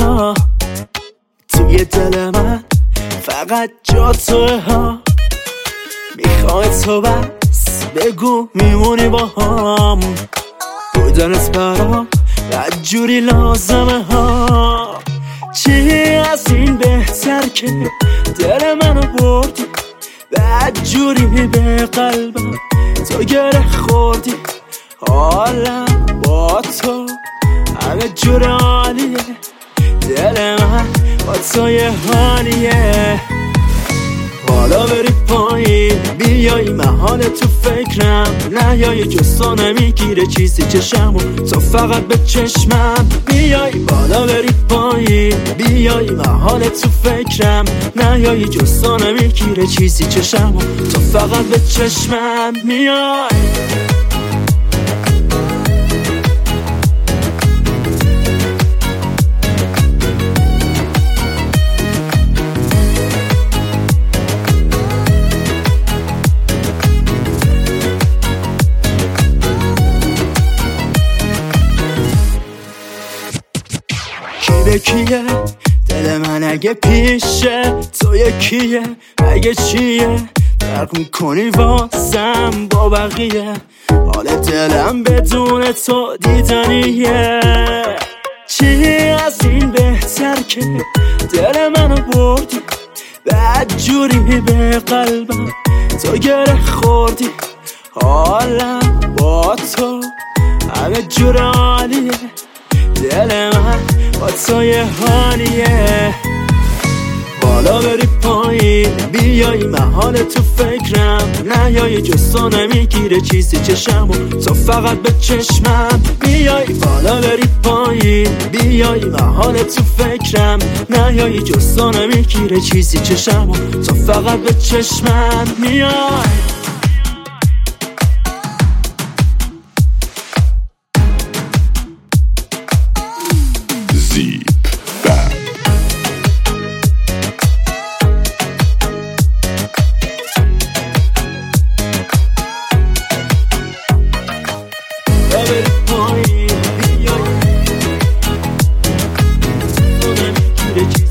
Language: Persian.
ها، توی دل من فقط جا توه ها. میخوای تو بس بگو میمونی با هم، بودنت برام بدجوری لازمه ها. چی از این بهتر که دل منو بردی، بدجوری به قلبم تو گره خوردی. حالم با تو همه جور عالیه، دل من با تو یه حالیه. حالا بری پایین بیای محال تو فکرم، نیای جستا نمیگیره چیزی چشمو، تو فقط به چشمم بیای. بالا بری پایین بیای محال تو فکرم، نیای جستا نمیگیره چیزی چشمو، تو فقط به چشمم میای. به کیه دل من اگه پیشه تو یکیه، اگه چیه فرق میکنی واسم با بقیه. حال دلم بدون تو دیدنیه. چی از این بهتر که دل منو بردی، بدجوری به قلبم تو گره خوردی. حالم با تو همه جور عالیه، دل من با تو یه حالیه. بالا بری پایین بیای محال تو فکرم، نیای جستا نمیگیره چیزی چشمو، تو فقط به چشمم بیای. بالا بری پایین بیای محال تو فکرم، نیای جستا نمیگیره چیزی چشمو، تو فقط به چشمم میای. Did you